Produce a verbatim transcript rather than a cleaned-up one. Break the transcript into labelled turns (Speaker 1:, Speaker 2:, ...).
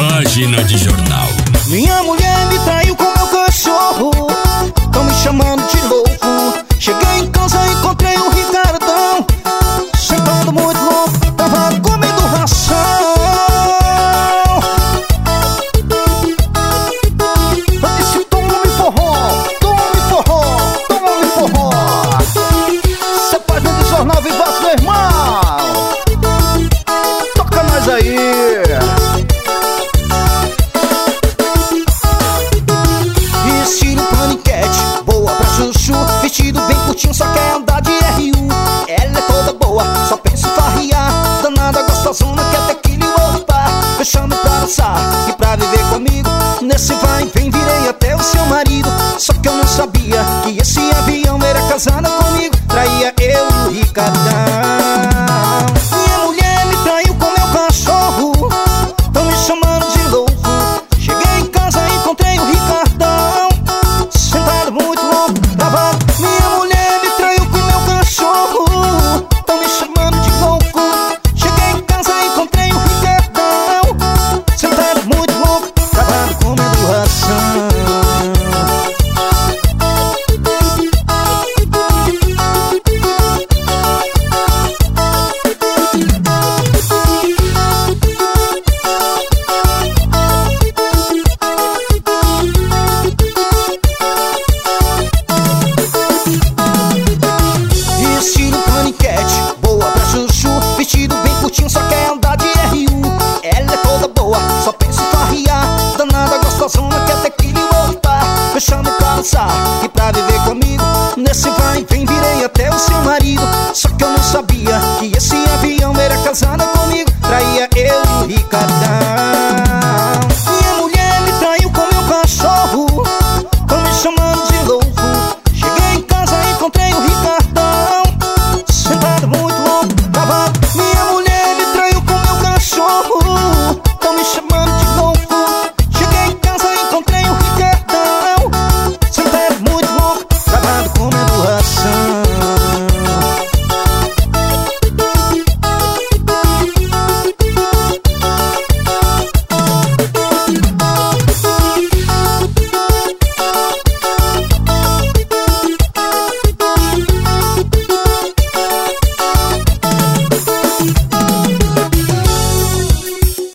Speaker 1: Página de jornal.
Speaker 2: Minha mulher me traiu com meu cachorro, tão me chamando de louco. Cheguei em casa e encontrei o Ricardão, sentado muito louco, tava comendo ração. Eu disse: toma-me forró, toma-me forró, toma-me forró. Cê página de jornal, vivaço, meu irmão. Toca nós aí. Vestido bem curtinho, só quer andar de R U. Ela é toda boa, só pensa em farriar. Danada gostosona, quer tequila e opa. Eu chamo pra dançar e pra viver comigo. Nesse vai e vem, virei até o seu marido. Só que eu não sabia que esse avião era casado comigo. Traía eu e o Ricardão. Minha mulher me traiu com meu cachorro, tão me chamando de louco. Cheguei em casa e encontrei o Ricardão, sentado muito louco, tava. Minha mulher me traiu com meu cachorro, tão me chamando de louco. Cheguei em casa e encontrei o Ricardão, sentado muito louco, tava comendo ração. Boa pra chuchu, vestido bem curtinho, só quer andar de R U. Ela é toda boa, só pensa em farriar. Danada gostosona, quer tequila e opa. Eu chamo pra dançar e pra viver comigo. Nesse vai e vem, virei até o seu marido. Só que eu não sabia que esse avião era casado com